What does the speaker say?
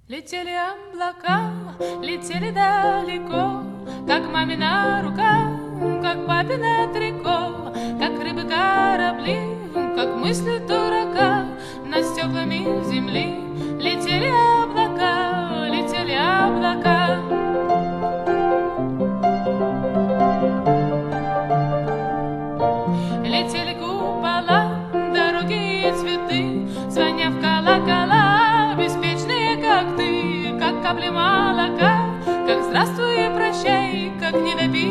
Летели облака, летели далеко, как мамина рука, как папина трико, как рыбы корабли, как мысли дурака над стеклами земли. Летели облака, летели облака. Летели купола, дороги и цветы, звоня в колокола, беспечные, как ты, как капли молока, как здравствуй и прощай, как не допей.